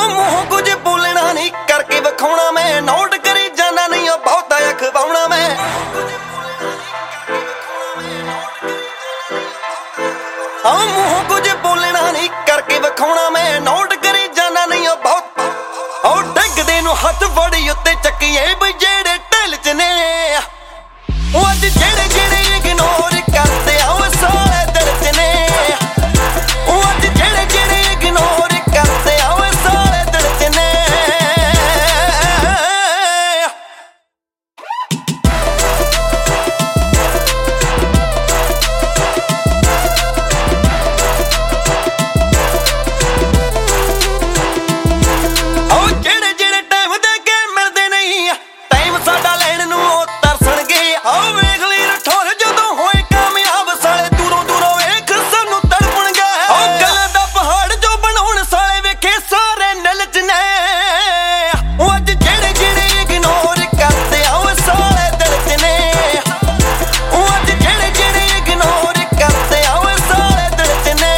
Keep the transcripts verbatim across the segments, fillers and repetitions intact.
ਮੂੰਹ ਕੁਝ ਬੋਲਣਾ ਨਹੀਂ ਕਰਕੇ ਵਿਖਾਉਣਾ ਮੈਂ ਨੋਟ ਕਰੀ ਜਾਣਾ ਨਹੀਂ ਉਹ ਬਹੁਤਾ ਅਖਵਾਉਣਾ ਮੈਂ ਹਾਂ ਮੂੰਹ ਕੁਝ ਬੋਲਣਾ ਨਹੀਂ ਕਰਕੇ ਵਿਖਾਉਣਾ ਮੈਂ ਨੋਟ ਕਰੀ ਜਾਣਾ ਨਹੀਂ ਉਹ ਬਹੁਤ ਉਹ ਡਿੱਗਦੇ ਨੂੰ ਹੱਥ ਫੜੀ ਉੱਤੇ ਚੱਕੀਏ ਬਈ ਜਿਹੜੇ ਢਿੱਲ ਚ ਨੇ ਉਹ ਅੱਜ ਜਿਹੜੇ ਜਿਹੜੇ ਇਗਨੋਰ ਕਰਦੇ ਆ ਉਹ ਸਾਰੇ ਦਿਲ ਚ ਨੇ ਉਹ ਅੱਜ ਜਿਹੜੇ ਜਿਹੜੇ ਇਗਨੋਰ ਕਰਦੇ ਆ ਉਹ ਸਾਰੇ ਦਿਲ ਚ ਨੇ ਉਹ ਜਿਹੜੇ ਜਿਹੜੇ ਟਾਈਮ ਦੇ ਕੇ ਮਿਲਦੇ ਨਹੀਂ ਟਾਈਮ ਸਾਡਾ ਲੈਣ ਨੂੰ ਉਹ ਤਰਸਣਗੇ ਆਹ ਵੇਖ ਲਈ ਰਠੌਰ ਜਦੋਂ ਹੋਏ ਕਾਮਯਾਬ ਸਾਲੇ ਦੂਰੋਂ ਦੂਰੋਂ ਵੇਖ ਸਾਨੂੰ ਤੜਪਣਗੇ ਉਹ ਗੱਲ ਦਾ ਪਹਾੜ ਜੋ ਬਣਾਉਣ ਸਾਲੇ ਵੇਖੇ ਸਾਰੇ ਨਿਲ ਚ ਨੇ ਉਹ ਅੱਜ ਜਿਹੜੇ ਜਿਹੜੇ ਇਗਨੋਰ ਕਰਦੇ ਆ ਉਹ ਸਾਰੇ ਦਿਲ ਚ ਨੇ ਉਹ ਅੱਜ ਜਿਹੜੇ ਜਿਹੜੇ ਇਗਨੋਰ ਕਰਦੇ ਆ ਉਹ ਸਾਰੇ ਦਿਲ ਚ ਨੇ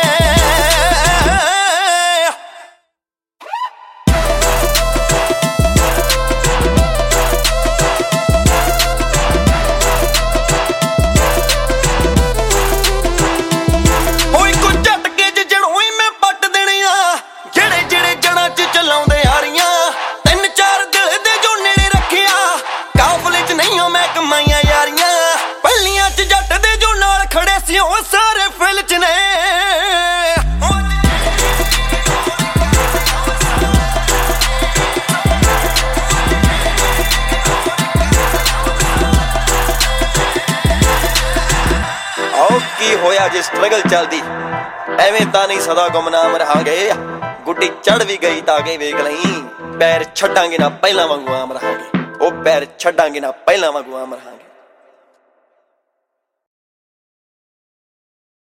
ਓਏ ਕੋ ਝਟਕੇ ਚ ਜੜੋਂ ਹੀ ਮੈਂ ਪੱਟ ਦੇਣੇ ਆ ਜਿਹੜੇ ਜਿਹੜੇ ਜੜਾਂ ਚ ਚਲਾਉਂਦੇ ਆ ਰਹੀਆਂ ਤਿੰਨ ਚਾਰ ਦਿਲ ਦੇ ਜੋ ਨੇੜੇ ਰੱਖਿਆ ਕਾਫਲੇ ਚ ਨਹੀਂ ਮੈਂ ਕਮਾਈਆਂ ਯਾਰੀਆਂ ਪਹਿਲੀਆਂ ਚ ਜੱਟ ਦੇ ਜੋ ਨਾਲ ਖੜੇ ਸੀ ਉਹ ਸਾਰੇ ਫਿਲ ਚ ਨੇ ਆਓ ਕੀ ਹੋਇਆ ਜੇ ਸਟਰਗਲ ਚੱਲਦੀ ਐਵੇਂ ਤਾਂ ਨਹੀਂ ਸਦਾ ਗੁਮਨਾਮ ਰਹਾਂਗੇ ਗੁੱਡੀ ਚੜ ਵੀ ਗਈ ਤਾਂ ਕੇ ਵੇਖ ਲਈ ਪੈਰ ਛੱਡਾਂਗੇ ਨਾ ਪਹਿਲਾਂ ਵਾਂਗੂ ਆਮ ਰਹਾਂਗੇ ਉਹ ਪੈਰ ਛੱਡਾਂਗੇ ਨਾ ਪਹਿਲਾਂ ਵਾਂਗੂ ਆਮ ਰਹਾਂਗੇ।